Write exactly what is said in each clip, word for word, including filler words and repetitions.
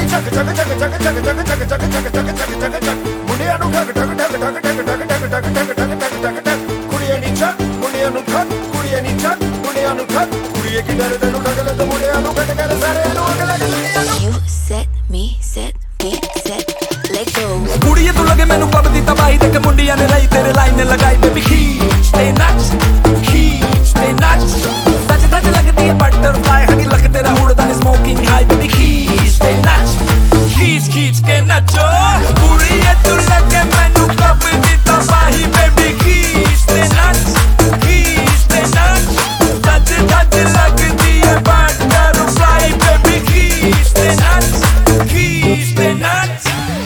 ਚੱਕ ਚੱਕ ਚੱਕ ਚੱਕ ਚੱਕ ਚੱਕ ਚੱਕ ਚੱਕ ਚੱਕ ਚੱਕ ਚੱਕ ਚੱਕ ਚੱਕ ਮੁੰਡਿਆਂ ਨੂੰ ਠੱਗ ਠੱਗ ਠੱਗ ਠੱਗ ਠੱਗ ਠੱਗ ਠੱਗ ਠੱਗ ਠੱਗ ਠੱਗ ਠੱਗ ਠੱਗ ਠੱਗ ਕੁੜੀਆਂ ਨੀ ਚੱਕ ਮੁੰਡਿਆਂ ਨੂੰ ਠੱਗ ਕੁੜੀਆਂ ਨੀ ਚੱਕ ਮੁੰਡਿਆਂ ਨੂੰ ਠੱਗ ਕੁੜੀਏ ਕੀ ਡਰ ਤੈਨੂੰ ਠੱਗ ਲੈ ਤੇ ਮੁੰਡਿਆਂ ਨੂੰ ਕੱਟ ਕਰ ਸਾਰਿਆਂ ਨੂੰ ਅਗ ਲੱਗ ਦੁਨੀਆ ਨੂੰ You set me, set me, set, let go. ਕੁੜੀਏ ਤੂੰ ਲਗੇ ਮੈਨੂੰ ਪੱਬ ਦੀ ਤਬਾਹੀ ਤੇ ਕਿ ਮੁੰਡਿਆਂ ਨੇ ਲਈ ਤੇਰੇ ਲਾਈਨ ਲਗਾਈ ਬੇਬੀ ਖੀਚ ਤੇ ਨੱਚ ਖੀਚ ਤੇ ਨੱਚ ਸੱਚ ਸੱਚ ਲੱਗਦੀ ਹੈ ਬਟਰਫਲਾਈ ਹਨੀ ਲੱਕ ਤੇਰਾ ਉੜਦਾ ਨੇ ਸਮੋਕਿੰਗ ਹਾਈ ਬੇਬੀ ਖੀਚ ਤੇ ਨੱਚ ਖੀਚ ਖੀਚ ਕੇ ਨੱਚੋ ਕੁੜੀਏ ਤੂੰ ਲਗੇ ਮੈਨੂੰ ਪੱਬ ਦੀ ਤਬਾਹੀ ਬੇਬੀ ਖੀਚ ਤੇ ਨੱਚ ਖੀਚ ਤੇ ਨੱਚ ਸੱਚ ਸੱਚ ਲੱਗਦੀ ਹੈ ਬਟਰਫਲਾਈ ਬੇਬੀ ਖੀਚ ਤੇ ਨੱਚ ਖੀਚ ਤੇ ਨੱਚ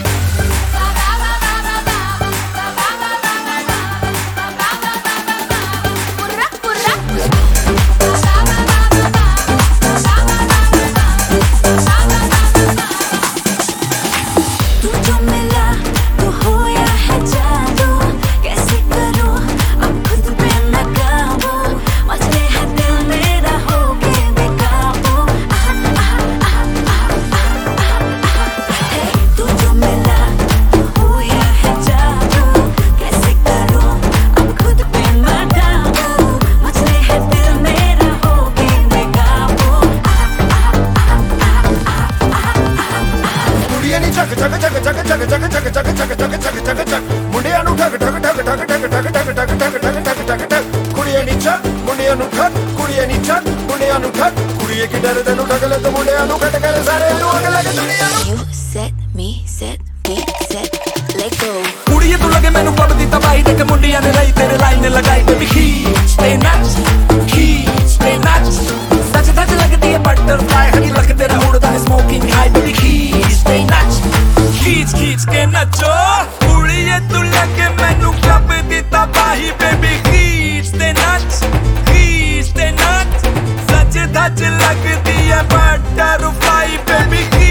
ਚੱਕ ਚੱਕ ਚੱਕ ਚੱਕ ਚੱਕ ਚੱਕ ਚੱਕ ਚੱਕ ਚੱਕ ਚੱਕ ਚੱਕ ਚੱਕ ਚੱਕ ਮੁੰਡਿਆਂ ਨੂੰ ਠੱਗ ਠੱਗ ਠੱਗ ਠੱਗ ਠੱਗ ਠੱਗ ਠੱਗ ਠੱਗ ਠੱਗ ਠੱਗ ਠੱਗ ਠੱਗ ਠੱਗ ਕੁੜੀਆਂ ਨੀ ਚੱਕ ਮੁੰਡਿਆਂ ਨੂੰ ਠੱਗ ਕੁੜੀਆਂ ਨੀ ਚੱਕ ਮੁੰਡਿਆਂ ਨੂੰ ਠੱਗ ਕੁੜੀਏ ਕੀ ਡਰ ਤੈਨੂੰ ਠੱਗ ਲੈ ਤੇ ਮੁੰਡਿਆਂ ਨੂੰ ਕੱਟ ਕਰ ਸਾਰਿਆਂ ਨੂੰ ਅਗ ਲੱਗ ਦੁਨੀਆ ਨੂੰ You set me, set me, set, let go. ਕੁੜੀਏ ਤੂੰ ਲਗੇ ਮੈਨੂੰ ਪੱਬ ਦੀ ਤਬਾਹੀ ਤੇ ਕਿ ਮੁੰਡਿਆਂ ਨੇ ਲਈ ਤੇਰੇ ਲਾਈਨ ਲਗਾਈ ਬੇਬੀ ਖੀਚ ਤੇ ਨੱਚ ਖੀਚ ਤੇ ਨੱਚ ਸੱਚ ਸੱਚ ਲੱਗਦੀ ਹੈ ਬਟਰਫਲਾਈ ਹਨੀ ਲੱਕ ਤੇਰਾ ਉੜਦਾ ਨੇ ਸਮੋਕਿੰਗ ਹਾਈ ਬੇਬੀ ਖੀਚ ਤੇ ਨੱਚ ਖੀਚ ਖੀਚ ਕੇ ਨੱਚੋ ਕੁੜੀਏ ਤੂੰ ਲਗੇ ਮੈਨੂੰ ਪੱਬ ਦੀ ਤਬਾਹੀ ਬੇਬੀ ਖੀਚ ਤੇ ਨੱਚ ਖੀਚ ਤੇ ਨੱਚ ਸੱਚ ਸੱਚ ਲੱਗਦੀ ਹੈ ਬਟਰਫਲਾਈ ਬੇਬੀ